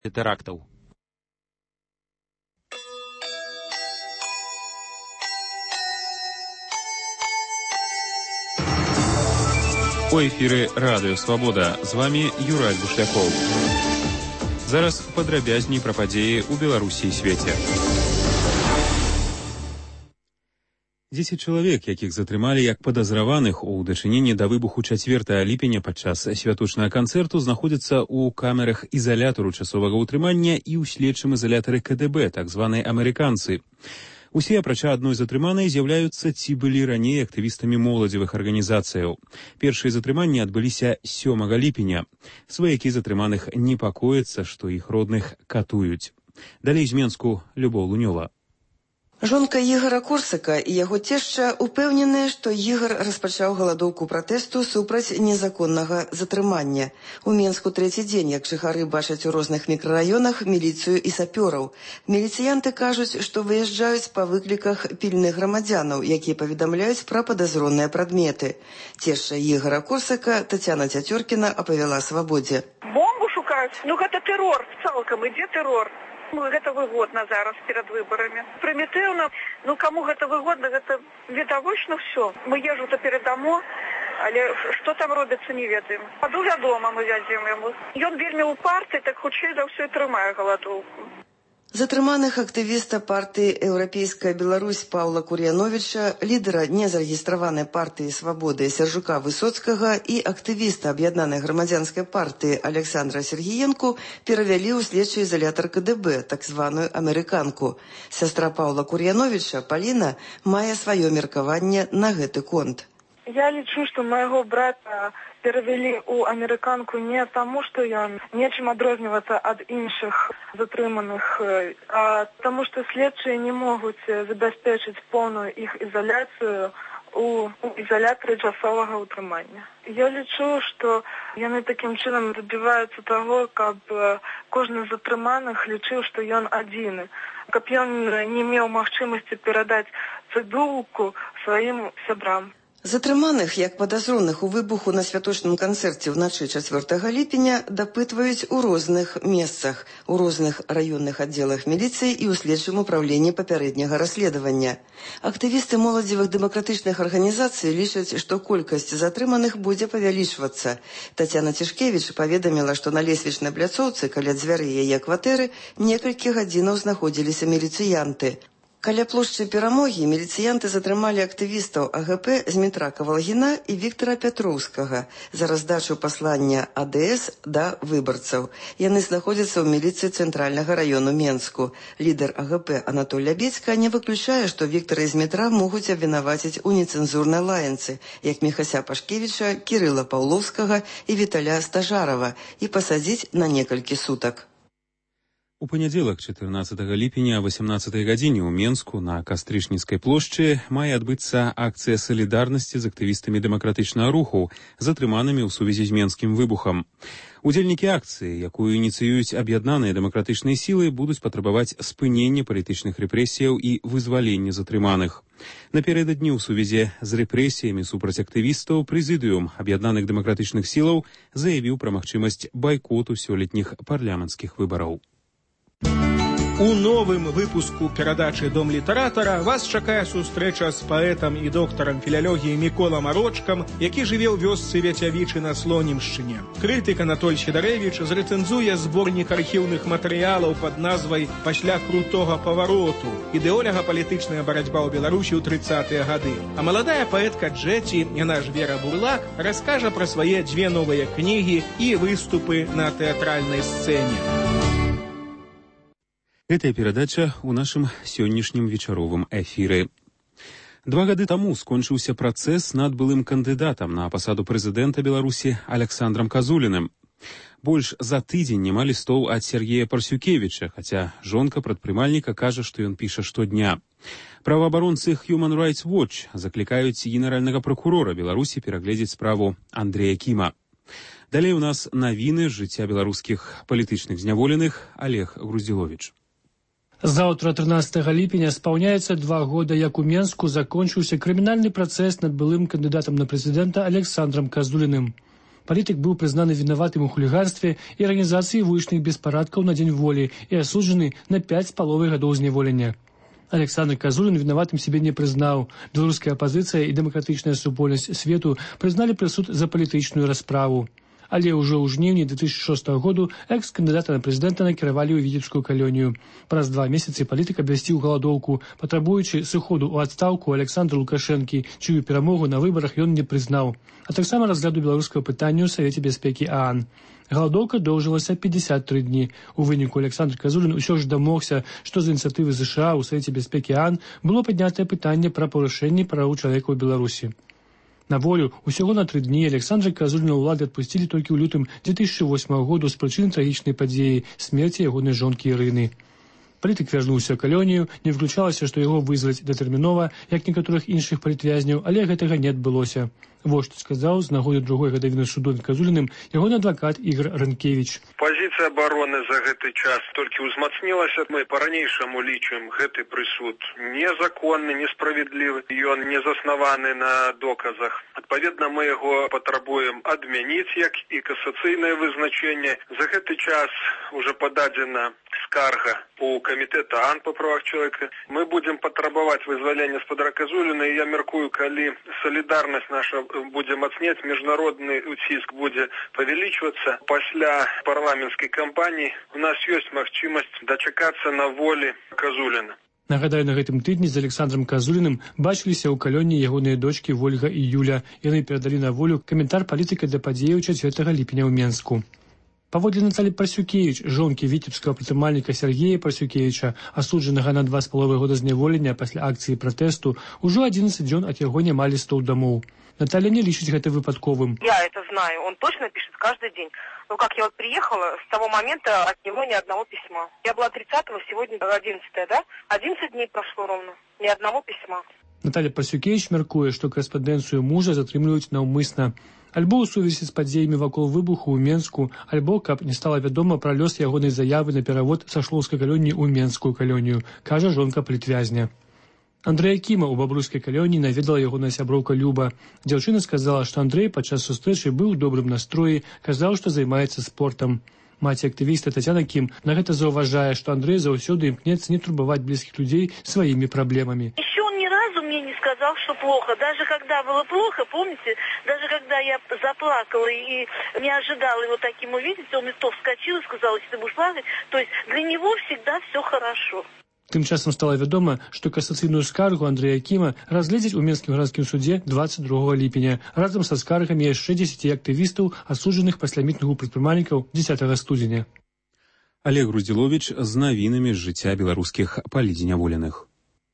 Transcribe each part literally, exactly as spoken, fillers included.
тэрактаў. У эфіры Радыё Свабода. З вами Юрай Бушлякоў. Зараз падрабязней пра падзеі ў Беларусі і свеце. Дзесяць чалавек, якіх затрымалі як падазраваных у дачыненні да выбуху чацвёртага ліпеня падчас святочнага канцэрту, знаходзяцца ў камерах ізалятару часовага ўтрымання і ў следчым ізалятары ка дэ бэ, так званай амерыканцы. Усе, апрача адной затрыманай, з'яўляюцца ці былі раней актывістамі моладзевых арганізацыяў. Першыя затрыманні адбыліся сёмага ліпеня. Сваякі затрыманых непакояцца, што іх родных катуюць. Далей з Менску Любоў Лунёва. Жонка Ігора Корсака і яго цешча упэўненыя, што Ігор распачаў галадоўку пратэсту супраць незаконнага затрымання. У Менску трэці дзень, як жыхары бачаць у розных мікрараёнах міліцыю і сапёраў. Міліцыянты кажуць, што выязджаюць па выкліках пільных грамадзянаў, якія паведамляюць пра падазроныя прадметы. Цешча Ігора Корсака Тацяна Цяцёркіна апавяла Свабодзе. Бомбу шукаюць? Ну гэта тэрор, цалкам ідзе тэрор. Ну, гэта выгодна зараз перад выбарамі. Прымітыўна, ну каму гэта выгодна, гэта відавочна ўсё. Мы ежу-то перадамо, але што там робіцца, не ведаем. Паду вядома, мы вядзем яму. Ён вельмі упарты, так хутчэй за ўсё і трымае галадоўку. Затрыманых актывіста партыі «Еўрапейская Беларусь» Паўла Кур'яновіча, лідара незарэгістраванай партыі «Свабоды» Сяржука Высоцкага і актывіста аб'яднанай грамадзянскай партыі Александра Сергіенку перавялі ў следчы ізалятар ка дэ бэ, так званую амерыканку. Сястра Паўла Кур'яновіча, Паліна, мае сваё меркаванне на гэты конт. Я лічу, што майго брата перавялі ў амерыканку не таму, што ён нечым адрознівацца ад іншых затрыманых, а таму, што следчыя не могуць забяспечыць поўную іх ізаляцыю у ізалятары часовага ўтрымання. Я лічу, што яны такім чынам дабіваюцца таго, каб кожны з затрыманых лічыў, што ён адзіны, каб ён не меў магчымасці перадаць цыдулку сваім сябрам. Затрыманых, як падазроных у выбуху на святочным канцэрце ўначы чацвёртага ліпеня, дапытваюць у розных месцах, у розных раённых аддзелах міліцыі і ў следчым упраўленні папярэдняга расследавання. Актывісты моладзевых дэмакратычных арганізацый лічаць, што колькасць затрыманых будзе павялічвацца. Тацяна Цішкевіч паведаміла, што на лесвічнай пляцоўцы каля дзвярэй яе кватэры некалькі гадзінаў знаходзіліся міліцыянты. Каля плошчы Перамогі міліцыянты затрымалі актывістаў а гэ пэ Змітра Кавалгіна і Віктара Пятроўскага за раздачу паслання а дэ эс да выбарцаў. Яны знаходзяцца ў міліцыі цэнтральнага раёну Менску. Лідар а гэ пэ Анатоль Лябецька не выключае, што Віктара і Змітра могуць абвінаваціць у нецэнзурнай лаянцы, як Міхася Пашкевіча, Кірыла Паўловскага і Віталя Стажарава, і пасадзіць на некалькі сутак. У панядзелак чатырнаццатага ліпеня о васямнаццатай гадзіне ў Менску на Кастрычніцкай плошчы мае адбыцца акцыя салідарнасці з актывістамі дэмакратычнага руху, затрыманымі ў сувязі з менскім выбухам. Удзельнікі акцыі, якую ініцыююць аб'яднаныя дэмакратычныя сілы, будуць патрабаваць спынення палітычных рэпрэсіяў і вызвалення затрыманых. Напярэдадні ў сувязі з рэпрэсіямі супраць актывістаў прэзідыум аб'яднаных дэмакратычных сілаў заявіў пра магчымасць байкоту сёлетніх парламенцкіх выбараў. У новым выпуску перадачы «Дом літаратара» вас чакае сустрэча з паэтам і доктарам філалогіі Міколам Арочкам, які жыве ў вёсцы Вяцявічы на Слонімшчыне. Крытык Анатоль Сідарэвіч зрэцэнзуе зборнік архіўных матэрыялаў пад назвай «Пасля крутога павароту. Ідэолага палітычная барацьба ў Беларусі ў трыццатыя гады». А маладая паэтка Джеці, яна ж Вера Бурлак, раскажа пра свае дзве новыя кнігі і выступы на тэатральнай сцэне. Гэтая перадача ў нашым сённяшнім вечаровым эфіры. Два гады таму скончыўся працэс над былым кандыдатам на пасаду прэзідэнта Беларусі Александрам Казуліным. Больш за тыдзень не малі стол ад Сергея Парсюкевіча, хаця жонка прадпрымальніка кажа, што ён піша штодня. Праваабаронцы Human Rights Watch заклікаюць генеральнага пракурора Беларусі перагледзець справу Андрэя Кіма. Далей у нас навіны з жыцця беларускіх палітычных зняволеных. Олег Груздзіловіч. Заўтра, трынаццатага ліпеня, спаўняецца два года, як у Менску закончыўся крымінальны працэс над былым кандыдатам на прэзідэнта Александрам Казуліным. Палітык быў прызнаны вінаватым у хуліганстве і арганізацыі вулічных беспарадкаў на дзень волі і асуджаны на пяць з паловай гадоў зняволення. Александр Казулін вінаватым себе не прызнаў. Беларуская апазіцыя і дэмакратычная супольнасць свету прызналі прысуд за палітычную расправу. Але ўжо ў жніўні две тысячи шостага году экс-кандыдата на прэзідэнта накіравалі ў віцебскую калонію. Праз два месяцы палітык абвясціў галадоўку, патрабуючы сыходу ў адстаўку Александра Лукашэнкі, чыю перамогу на выбарах ён не прызнаў, а таксама разгляду беларускага пытання ў Савеце бяспекі ААН. Галадоўка доўжылася пятьдесят три дні. У выніку Александр Казулін усё ж дамогся, што з ініцыятывы ЗША ў Савеце бяспекі ААН было паднятае пытанне пра парушэнне правоў чалавека ў Беларусі. На волю усяго на тры дні Александра Казуліна ўлады адпусцілі толькі ў лютым две тысячи восьмага году з прычын трагічнай падзеі смерці ягонай жонкі Ірыны. Палітык вярнуўся ў калонію, не выключалася, што яго вызваць датэрмінова, як некаторых іншых палітвязняў, але гэтага не адбылося. Вось што сказаў з нагоды другой гадавіны суду над Казуліным ягоны адвакат Ігор Ранкевіч. Пазіцыя абароны за гэты час толькі ўзмацнілася. Мы па-ранейшаму лічым гэты прысуд незаконны, несправядлівы. Ён не заснаваны на доказах. Адпаведна, мы яго патрабуем адмяніць, як і касацыйнае вызначэнне. За гэты час уже пададзена скарга у камітэт ААН па правах чалавека. Мы будзем патрабаваць вызвалення спадара Казуліна, і я мяркую, калі салідарнасць наша будзе мацнець, міжнародны ціск будзе павялічвацца. Пасля парламенцкай кампаніі у нас ёсць магчымасць дачакацца на волі Казуліна. Нагадаю, на гэтым тыдні з Александром Казуліным бачыліся ў калоні ягоныя дочкі Вольга і Юля. Яны перадалі на волю каментар палітыка да падзеяў чацвёртага ліпеня ў Менску. Паводле Наталі Прасюкевіч, жонкі віцебскага прадпрымальніка Сергея Прасюкевіча, асуджанага на два з паловай года зняволення пасля акцыі пратэсту, ужо одиннадцать дзён ад яго не малі стол домоў. Наталья не лічыць гэта выпадковым. Я это знаю, он точно пишет каждый день. Но как я вот приехала, с того момента от него ни одного письма. Я была тридцатого, сегодня одиннадцатое, да? одиннадцать дней прошло ровно, ни одного письма. Наталья Прасюкевіч мяркуе, што карэспандэнцыю мужа затрымліваюць наўмысна. Альбо ў сувязі з падзеямі вакол выбуху ў Менску, альбо, каб не стала вядома пра лёс ягонай заявы на перавод са шлоўскай калоніі ў Менскую калонію, кажа жонка палітвязня. Андрэя Кіма ў бабруйскай калоніі наведала ягоная сяброўка Люба. Дзяўчына сказала, што Андрэй падчас сустрэчы быў у добрым настроі, казаў, што займаецца спортам. Маці актывіста Тацяна Кім на гэта заўважае, што Андрэй заўсёды імкнецца не турбаваць блізкіх людзей сваімі праблемамі. Мне не сказал, что плохо. Даже когда было плохо, помните, даже когда я заплакала и не ожидала его таким увидеть, он мне то вскочил и сказал, если ты будешь плакать, то есть для него всегда все хорошо. Тым часам стала вядома, што касацыйную скаргу Андрэя Кіма разгледзяць у Менскім гарадскім судзе двадцать другога ліпеня, разам са скаргамі яшчэ дзесяці актывістаў, асуджаных пасля мітынгу прадпрымальнікаў дзесятага студзеня. Олег Груздзіловіч з навінамі з жыцця беларускіх палітзняволеных.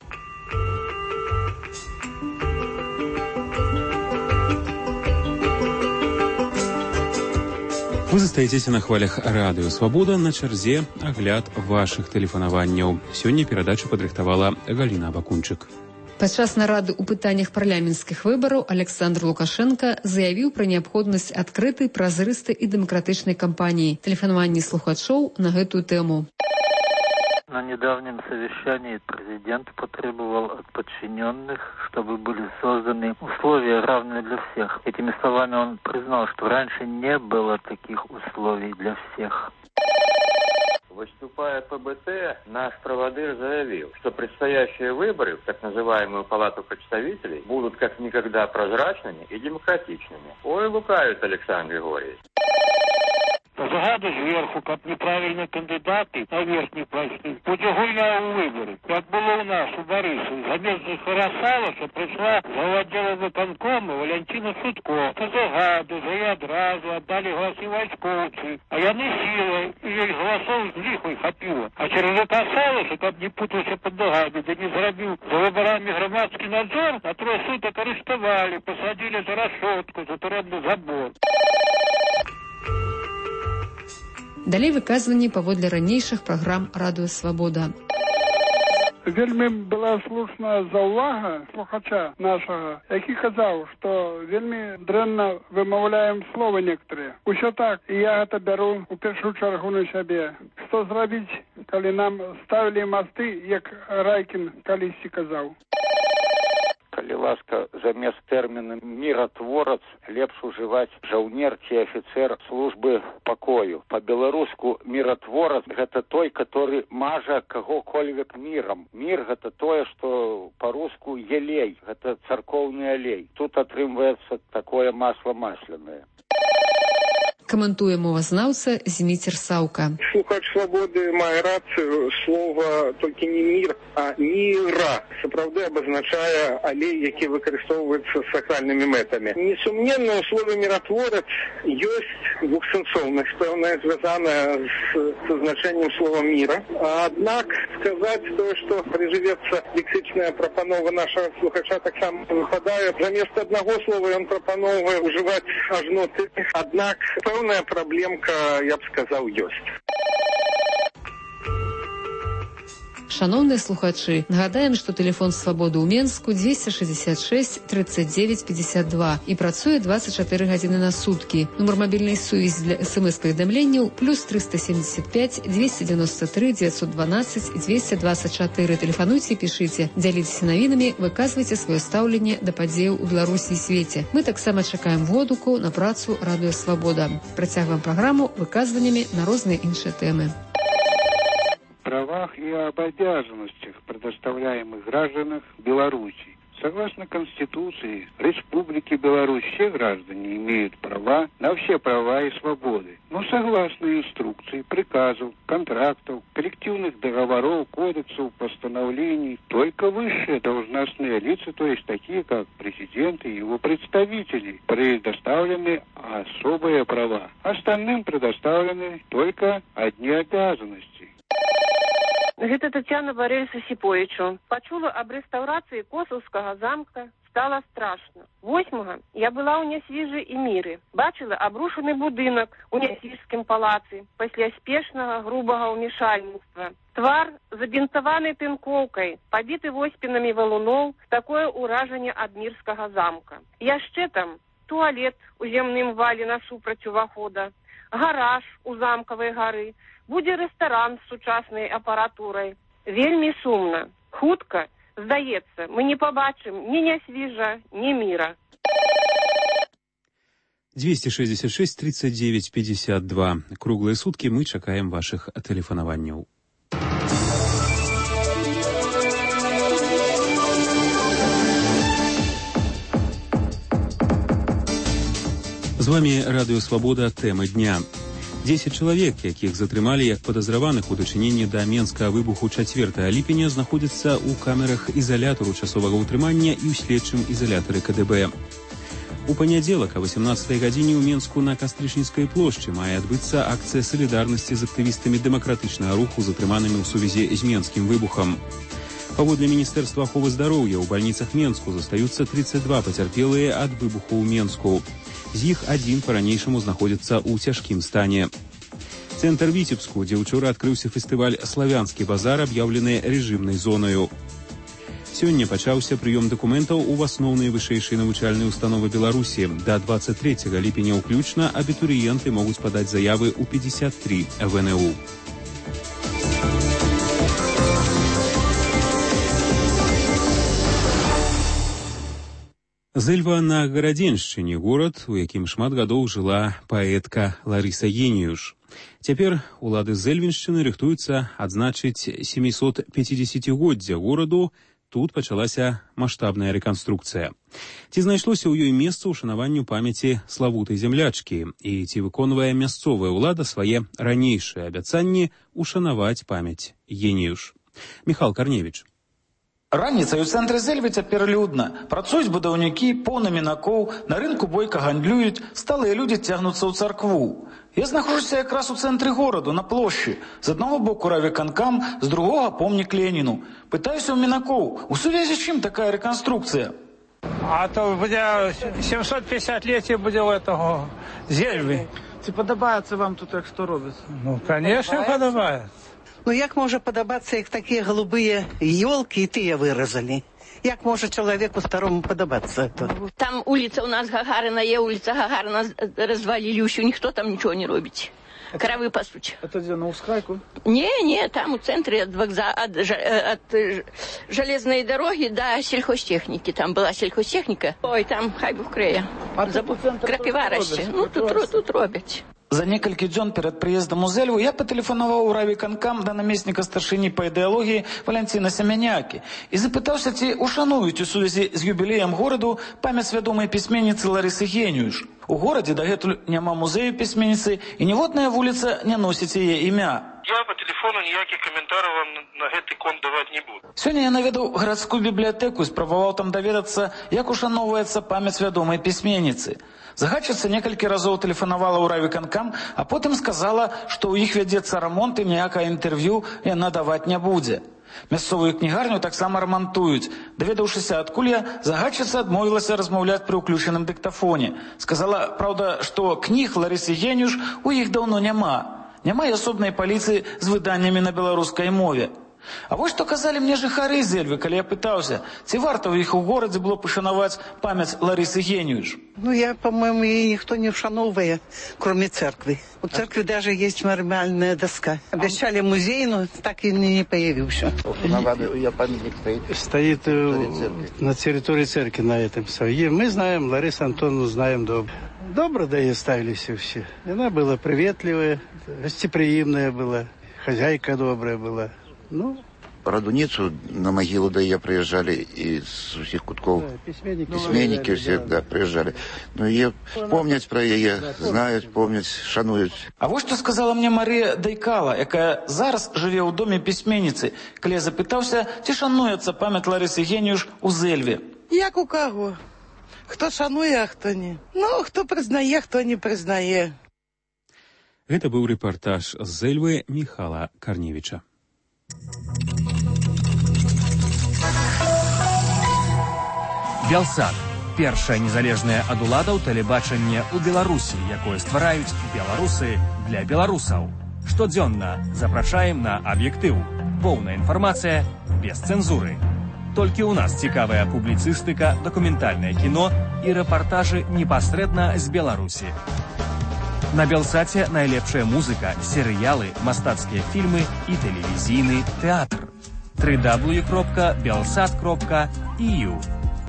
Вы застаецеся на хвалях радыё «Свабода», на чарзе агляд вашых тэлефанаванняў. Сёння перадачу падрыхтавала Галіна Абакунчык. Падчас нарады ў пытаннях парламенцкіх выбараў Александр Лукашенко заявіў пра неабходнасць адкрытай, празрыстай і дэмакратычнай кампаніі. Тэлефанаванні слухачоў на гэтую тэму. На недавнем совещании президент потребовал от подчиненных, чтобы были созданы условия, равные для всех. Этими словами он признал, что раньше не было таких условий для всех. Выступая по БТ, наш проводыр заявил, что предстоящие выборы в так называемую Палату представителей будут как никогда прозрачными и демократичными. Ой, лукавит Александр Григорьевич. Загады зверху, каб неправільні кандидати на верхні пости, будзе гульня ў выборы. Як было у нас у Барысу, замест Харасаласа прийшла глава отдела выканкому Валентина Судко. По загаду за і адразу аддалі галасы вайскоўцы, а яны сілай, і ёй галасоў з ліхвай хапіла. А через это Саласа, каб не путаўся пад нагамі, да не зрабіў за выбарамі грамадскі надзор, на трое сутак арыштавалі, пасадзілі за рашотку, за турэмны забор. Далей выказванні паводле ранейшых праграм «Радыё Свабода». Вельмі была слушная заўвага слухача нашага, які казаў, што вельмі дрэнна вымаўляем словы некаторыя. Усё так, і я гэта бяру ў першую чаргу на сябе. Што зрабіць, калі нам ставілі масты, як Райкін калісьці казаў? калі ласка, замест тэрміна «міратворац» лепш ужываць «жаўнер» ці «афіцер» службы пакою. Па-беларуску «міратворац» — гэта той, который мажа каго-кольвек мірам. Мір — гэта тое, што па-руску елей, гэта царкоўны алей. Тут атрымваецца такое масло масляное. Каментуе мовазнаўца Зміцер Саўка. Слухач «Свободы» мае рацыю. Слова толькі не «мір», а «міра» сапраўды абазначае алей, які выкарыстоўваецца з сакральнымі мэтамі. Несумненна, у слове «міратворац» ёсць двухсэнсоўнасць, пэўная звязаная з значэннем слова «міра». Аднак сказаць тое, што прыжывецца лексічная прапанова нашага слухача, таксама выпадае. Замест аднаго слова ён прапаноўвае ўжываць ажно ты. Аднак пэўная праблемка, я б сказаў, ёсць. Шановныя слухачы, нагадаем, што тэлефон «Свабоды» ў Менску дзвесце шэсцьдзесят шэсць тридцать девять пятьдесят два і працуе двадцать чатыры гадзіны на суткі. Нумар мабільнай сувязі для смс-паведамленняў плюс триста семьдесят пять двести девяносто три девятьсот двенадцать двести двадцать четыре. Тэлефануйце, пішыце, дзяліцеся навінамі, выказвайце сваё стаўленне да падзеяў у Беларусі і свеце. Мы таксама чакаем водгуку на працу радыё «Свабода». Працягваем праграму выказваннямі на розныя іншыя тэмы. Правах и об обязанностях, предоставляемых гражданам Беларуси. Согласно Конституции Республики Беларусь, все граждане имеют права на все права и свободы. Но согласно инструкции, приказов, контрактов, коллективных договоров, кодексов, постановлений, только высшие должностные лица, то есть такие как президент и его представители, предоставлены особые права. Остальным предоставлены только одни обязанности. Гэта Тетяна Борисовна Сиповичу. Почула об реставрации Косовского замка, стало страшно. Восьмого я была у Нясвіжі і Міры. Бачила обрушений будинок у Нясвіжскім палаці після спешного грубого вмішальництва. Твар забінтований тинковкой, побитий оспінами валунов, такое ураження ад Мірского замка. Яшчэ там туалет у земным вале насупраць увахода, гараж у замкавай гары, будзе рэстаран з сучаснай апаратурай. Вельмі сумна. Хутка, здаецца, мы не пабачым ні Нясвіжа, ні Міра. двести шестьдесят шесть тридцать девять пятьдесят два. Круглые сутки мы чакаем ваших тэлефанаванняў. З вами радыё «Свабода», тэмы дня. Дзесяць чалавек, якіх затрымалі як падазраваных у дачыненні да менскага выбуху чацвёртага ліпеня, знаходзяцца ў камерах ізалятару часовага ўтрымання і ў следчым ізалятары ка дэ бэ. У панядзелак о восемнадцатай гадзіне ў Менску на Кастрычніцкай плошчы мае адбыцца акцыя салідарнасці з актывістамі дэмакратычнага руху, затрыманымі ў сувязі з менскім выбухам. Паводле Міністэрства аховы здароўя, ў бальніцах Менску застаюцца тридцать два пацярпелыя ад выбуху ў Менску. З іх адзін па-ранейшаму знаходзіцца ў цяжкім стане. Цэнтр Віцебску, дзе ўчора адкрыўся фестываль «Славянскі базар», аб'яўлены рэжымнай зонаю. Сёння пачаўся прыём дакументаў у асноўныя вышэйшыя навучальныя ўстановы Беларусі. Да двадцать трэцяга ліпеня ўключна абітурыенты могуць падаць заявы ў пятьдесят три вэ эн у. Зэльва на Гарадзеншчыне, горад, у якім шмат гадоў жыла паэтка Ларыса Геніюш. Цяпер улады Зэльвеншчыны рыхтуюцца адзначыць сямісотпяцідзесяцігоддзе гораду. Тут пачалася маштабная рэканструкцыя. Ці знайшлося ў ёй месца ўшанаванню памяці славутай зямлячкі? І ці выконвае мясцовая ўлада свае ранейшыя абяцанні ушанаваць памяць Геніюш? Міхал Карневіч. Раніцай у цэнтры Зэльвы цяпер людна. Працуюць будаўнікі, поўны мінакоў, на рынку бойка гандлююць, сталыя людзі цягнуцца ў царкву. Я знаходжуся якраз у цэнтры гораду, на плошчы. З аднаго боку райвыканкам, з другога помнік Леніну. Пытаюся ў мінакоў, у сувязі з чым такая рэканструкцыя? А то буде сімсот п'ятдесят ліття буде у этого Зельви. Чи подобається вам тут, як що робиться? Ну, конечно, подобається. Ну, як може подобатися, як такі голубые елки і тыя выразали? Як може чоловіку старому подобатися це? Там улица у нас Гагарина, є улица Гагарина, розвалили усю, ніхто там нічого не робить. Коровы пасуть. Это где, на Усхайку? Не, не, там у центре от, вокзала, от, от железной дороги до сельхозтехники. Там была сельхозтехника. Ой, там хай бы вкрея. А Забув... Крапиварощі. Ну, тут, тут, тут робять. За некалькі дзён перад прыездам у Зэльву я патэлефанаваў у райвыканкам да намесніка старшыні па ідэалогіі Валянціна Семянякі і запытаўся, ці ушануюць у сувязі з юбілеем гораду памяць вядомай пісьменніцы Ларысы Геніюш. У горадзе дагэтуль няма музею пісьменніцы і ніводная вуліца не носіць яе імя. Я по телефону ніякіх каментараў вам на гэты конт даваць не буду. Сёння я наведаў гарадскую бібліятэку і спрабаваў там даведацца, як ушаноўваецца памяць вядомай пісьменніцы. Загадчыца некалькі разоў тэлефанавала ў райвыканкам, а потым сказала, што ў іх вядзецца рамонт і ніякае інтэрв'ю яна даваць не будзе. Мясцовую кнігарню таксама рамантуюць. Даведаўшыся, адкуль я, загадчыца адмовілася размаўляць пры ўключаным дыктафоне. Сказала, праўда, што кніг Ларысы Геніюш у іх даўно няма. Няма і асобнай паліцыі з выданнямі на беларускай мове. А вось што казалі мне жыхары Зэльвы, калі я пытаўся, ці варта ў іх у горадзе было пашанаваць памяць Ларысы Геніюш. Ну, я, по-моему, ее никто не ушановывает, кроме церкви. У церкви даже есть мемориальная доска. Обещали музей, но так и не появился. Я памятник стоит. Стоит на территории церкви на этом сове. Мы знаем, Ларису Антоновну знаем добро. Добро, да и ставились все. Она была приветливая, гостеприимная была, хозяйка добрая была. Ну, Радуницу на могилу, да, я приезжали из всех кутков. Да, письменники, письменники все, да, приезжали. Ну, ее помнят про ее, знают, помнят, шануют. А вот что сказала мне Мария Дайкала, якая зараз живе у доме письменницы, коли я запытался, ці шануется память Ларисы Геніюш у Зельве. Як у кого? Хто шанує, а хто ні. Ну, хто признає, хто не признає. Гэта быў рэпартаж з Зэльвы Міхала Карневіча. Белсат. Першае незалежнае ад уладаў тэлебачанне ў Беларусі, якое ствараюць беларусы для беларусаў. Штодзённа запрашаем на аб'ектыў. Поўная інфармацыя без цэнзуры. Толькі ў нас цікавая публіцыстыка, дакументальнае кіно і рэпартажы непасрэдна з Беларусі. На Белсаце найлепшая музыка, серыялы, мастацкія фільмы і тэлевізійны тэатр. дабл ю дабл ю дабл ю кропка белсат кропка і ю.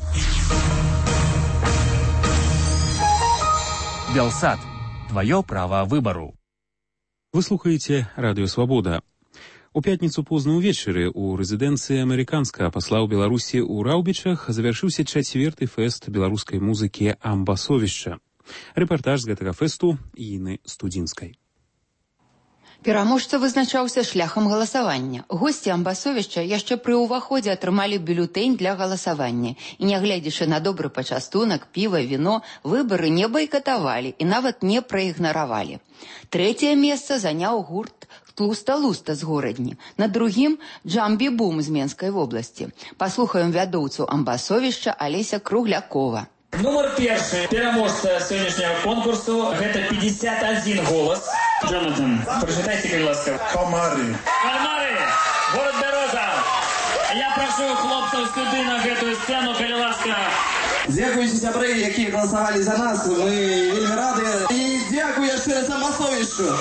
Белсат. Твое право выбору. Вы слухаеце Радыё Свабода. У пятніцу позна ўвечары у рэзідэнцыі амерыканскага пасла ў Беларусі ў Раўбічах завяршыўся чацвёрты фэст беларускай музыкі «Амбасовішча». Рэпартаж з гэтага фэсту Іны Студзінскай. Пераможца вызначаўся шляхам галасавання. Госці Амбасовішча яшчэ пры ўваходзе атрымалі бюлетэнь для галасавання. І нягледзячы на добры пачастунак, піва, віно, выбары не байкатавалі і нават не праігнаравалі. Трэцяе месца заняў гурт «Тлуста-луста» з горадні. На другім «Джамбі-бум» з Менскай вобласці. Паслухаем вядоўцу Амбасовішча Алеся Круглякова. Нумар першы пераможца сённяшняга конкурсу гэта пятьдесят один голас. Джонатан, прачытайце, калі ласка. Камары. Камары! Город Бяроза! Я прашу хлопцаў сюды на гэтую сцэну, калі ласка. Дзякуйце, сябры, якія галасавалі за нас. Мы вельмі рады. І дзякуй яшчэ раз Амбасовішчу.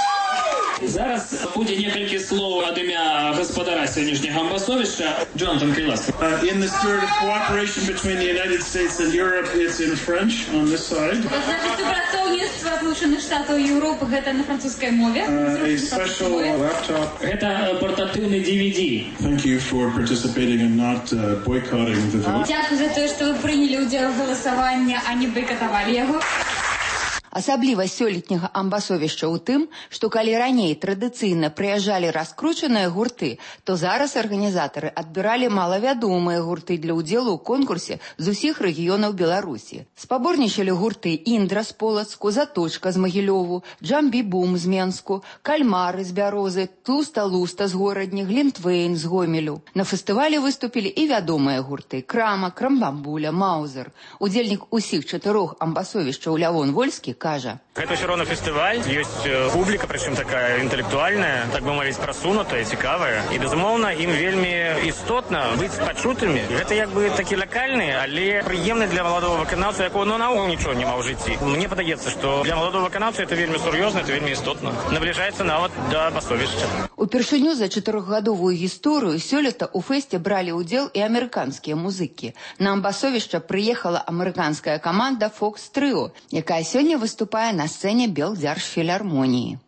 Зараз будзе некалькі слоў ад імя гаспадара сённяшняга Амбасовішча. Джонатан, калі ласка. Uh, in the spirit of cooperation between the United States and Europe, it's in French on this side. Значит, супрацоўніцтва Злучаных Штатаў Еўропы гэта на французскай мове. Uh, a special laptop. Гэта партатыўны ди ви ди. Thank you for participating and not uh, boycotting the vote. Дзякуй за тое, што вы прынялі ўдзел у галасаванні, а не байкатавалі яго. Асаблівасць сёлетняга Амбасовішча ў тым, што калі раней традыцыйна прыязджалі раскручаныя гурты, то зараз арганізатары адбіралі малавядомыя гурты для ўдзелу ў конкурсе з усіх рэгіёнаў Беларусі. Спаборнічалі гурты «Індра» з Полацку, «Заточка» з Магілёву, «Джамбі-бум» з Менску, «Кальмары» з Бярозы, «Тлуста-луста» з горадні, «Глінтвейн» з Гомелю. На фестывалі выступілі і вядомыя гурты «Крама», «Крамбамбуля», «Маузер». Удзельнік усіх чатырох Амбасовішчаў Лявон Вольскі кажа: «Это все равно фестиваль, есть публика, причем такая интеллектуальная, так бы мовить, просунутая, цікавая. И, безумовно, им вельми істотно быть почутыми. Это як бы такі локальні, але приємні для молодого виконавця, якого ну, наогул нічого нема в житті. Мені подається, що для молодого виконавця це вельми серйозно, це вельми істотно. Наближається нават до басовішча. Упершыню за чатырохгадовую гісторыю сёлета ў фэсце бралі ўдзел і амерыканскія музыкі. На амбасовішча прыехала амерыканская каманда Fox Trio, якая сёння выступае на сцэне Белдзяржфілармоніі.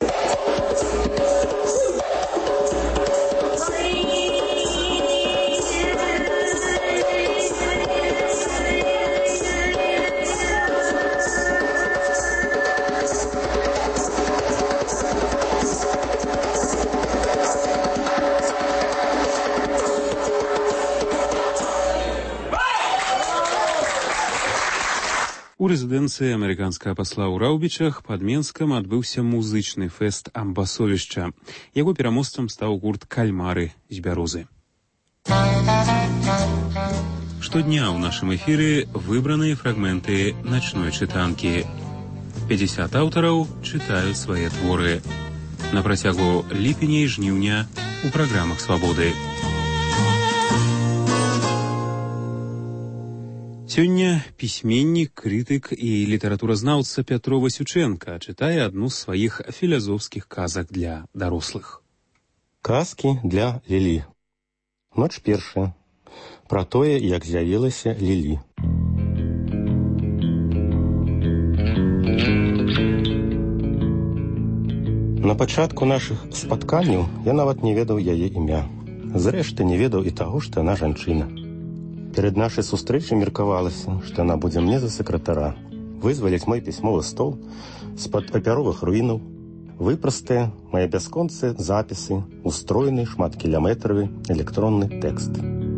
У рэзідэнцыі амерыканскага пасла ў Раўбічах пад Менскам адбыўся музычны фэст амбасовішча. Яго пераможцам стаў гурт «Кальмары» з Бярозы. Штодня ў нашым эфіры выбраныя фрагменты начной чытанкі. пятьдесят аўтараў чытаюць свае творы. На працягу ліпеня і жніўня у праграмах «Свабоды». Сёння пісьменнік, крытык і літаратуразнаўца Пятро Васюченка чытае адну з сваіх філазофскіх казак для дарослых. Казкі для Лілі. Ноч першая. Пра тое, як з'явілася Лілі. На пачатку нашых спатканняў я нават не ведаў яе імя. Зрэшты, не ведаў і таго, што яна жанчына. Перед нашай сустрэчай меркавалася, што яна будзе мне за сакратара, вызваліць мой пісьмовы стол з-пад папяровых руінаў, выпрастае мае бясконцыя запісы, устроены шматкіляметравы электронны тэкст.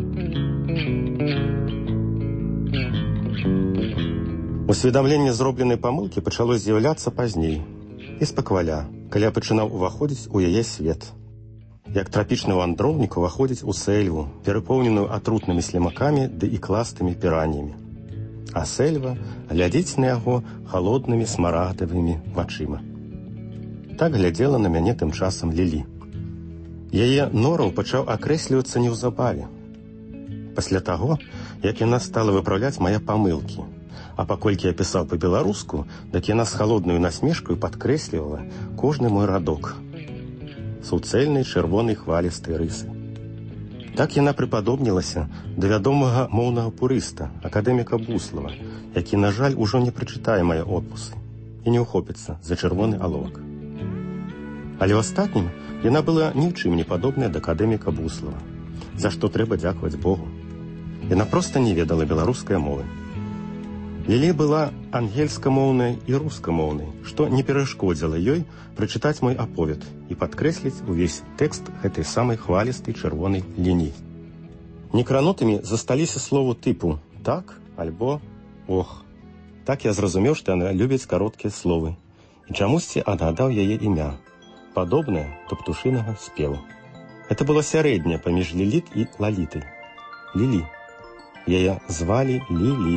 Усведамленне зробленай памылкі пачало з'яўляцца пазней і спакваля, калі я пачынаў уваходзіць у яе свет. Як трапічны вандроўнік уваходзіць у сельву, перапоўненую атрутнымі слімакамі ды ікластымі піраннямі. А сельва глядзіць на яго халоднымі смарагдавымі вачыма. Так глядзела на мяне тым часам Лілі. Яе нораў пачаў акрэслівацца неўзабаве. Пасля таго, як яна стала выпраўляць мае памылкі, а паколькі я пісаў па-беларуску, так яна з халоднаю насмешкаю падкрэслівала кожны мой радок. Суцэльнай чырвонай хвалістай рысы. Так яна прыпадобнілася да вядомага моўнага пурыста, акадэміка Буслава, які, на жаль, ужо не прачытае мае опусы і не ўхопіцца за чырвоны аловак. Але ў астатнім яна была ні ў чым не падобная да акадэміка Буслава, за што трэба дзякаваць Богу. Яна проста не ведала беларускай мовы. Лілі была ангельскамоўнай і рускамоўнай, што не перашкодзіла ёй прачытаць мой аповед і падкрэсліць увесь тэкст гэтай самай хвалістай чырвонай лініі. Некранутымі засталіся словы тыпу «так» альбо «ох». Так я зразумеў, што яна любіць кароткія словы, і чамусьці адгадаў яе імя, падобнае да птушынага спеву. Гэта было сярэдняе паміж Ліліт і Лалітай. Лілі. Яе звалі Лілі.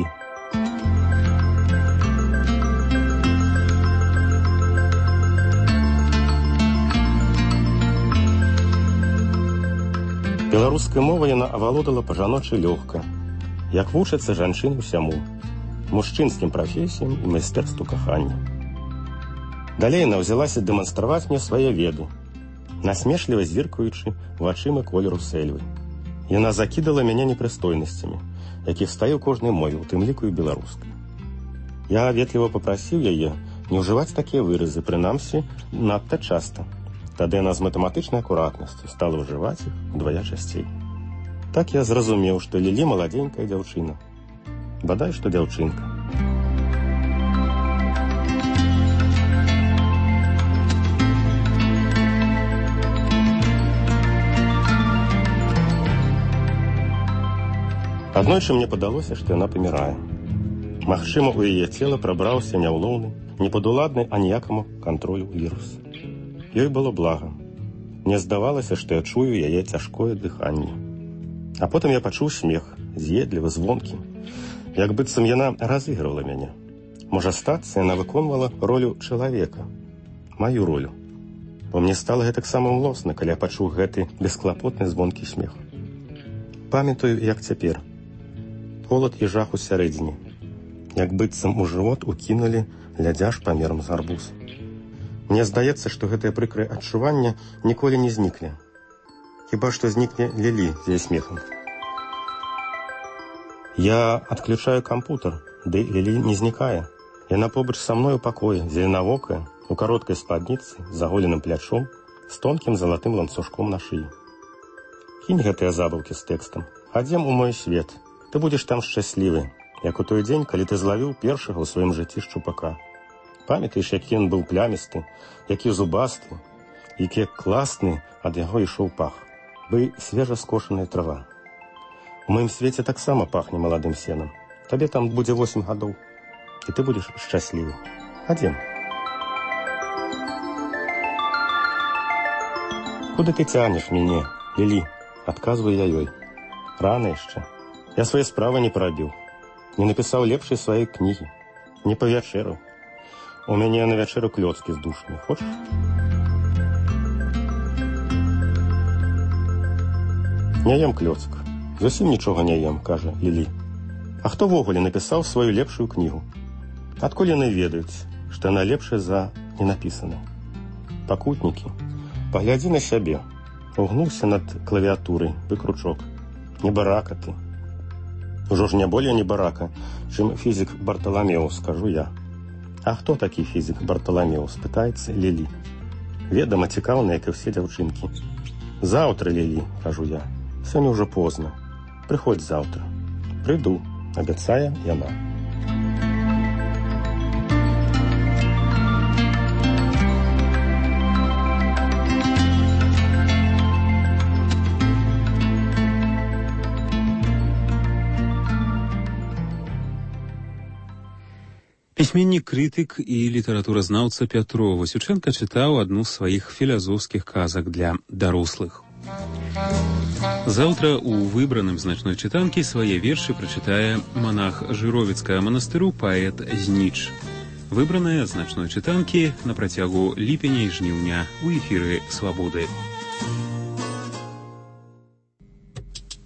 Беларуская мова яна авалодала па-жаночы лёгка, як вучацца жанчын усяму, мужчынскім прафесіям і майстэрству кахання. Далей яна ўзялася дэманстраваць мне свае веды, насмешліва зіркаючы вачыма колеру сельвы. Яна закідала мяне непрыстойнасцямі, якіх стае ў кожнай мове, у тым ліку і беларускай. Я ветліва папрасіў яе не ўжываць такія выразы, прынамсі, надта часта. Тады яна з матэматычнай акуратнасцю стала ўжываць іх удвая часцей. Так я зразумеў, што Лілі маладзенькая дзяўчына. Бадай, што дзяўчынка. Аднойчы мне падалося, што яна памірае. Магчыма, у яе цела прабраўся няўлоўны, непадуладны аніякаму кантролю вірус. Ёй было блага. Мне здавалася, што я чую яе цяжкое дыханне. А потым я пачуў смех, з'едлівы, звонкі, як быццам яна разыгрывала мяне. Можа стацца, яна выконвала ролю чалавека, маю ролю. Бо мне стала гэтак самым млосна, калі я пачуў гэты бесклапотны звонкі смех. Памятаю, як цяпер. Холад і жах усярэдзіне. Як быццам у жывот укінулі лядзяж памерам з гарбуз. Мне здаецца, што гэтае прыкрае адчуванне ніколі не зніклі. Хіба што знікне Лілі з яе смехам. Я адключаю кампутер, ды Лілі не знікае. Яна побач са мной у пакоі, зеленавокая, у кароткай спадніцы, з заголеным плячом, з тонкім залатым ланцужком на шыі. Кінь гэтыя забаўкі з тэкстам. Хадзем у мой свет. Ты будзеш там шчаслівы, як у той дзень, калі ты злавіў першага ў сваім жыцці шчупака. Памятаеш, які ён быў плямісты, які зубасты, які класны ад яго ішоў пах. Бы свежа скошаная трава. У маім свеце таксама пахне маладым сенам. Табе там будзе восем гадоў, і ты будзеш шчаслівы. Хадзем. Куды ты цянеш мяне, Лілі? Адказваю я ёй. Рана яшчэ. Я свае справы не парабіў. Не напісаў лепшай сваёй кнігі. Не павячэраў. У мяне на вячэру клёцкі з душамі. Хочаш? Не ем клёцк. Зусім нічога не ем, кажа Лілі. А хто ввогуле напісаў сваю лепшую кнігу? Адкуль яны ведаюць, што яна лепшая за ненапісаную? Пакутнікі, паглядзі на сябе. Угнуўся над клавіатурай, выкручок. Небарака ты. Ужо ж не более небарака, чым фізік Барталамеў, скажу я. А хто такі фізік Барталамеў, спытаецца Лілі. Ведама, цікаўна, як і ўсе дзяўчынкі. Заўтра, Лілі, кажу я. Сёння ўжо позна. Прыходзь заўтра. Прыйду, абяцае яна. Пісьменнік-крытык і літаратуразнаўца Пятро Васючэнка чытаў адну з сваіх філазофскіх казак для дарослых. Заўтра у выбраным значной чытанкі свае вершы прачытае манах Жыровіцкага манастыру паэт Зніч. Выбраныя значной чытанкі на працягу ліпеня і жніўня ў эфіры «Свабоды».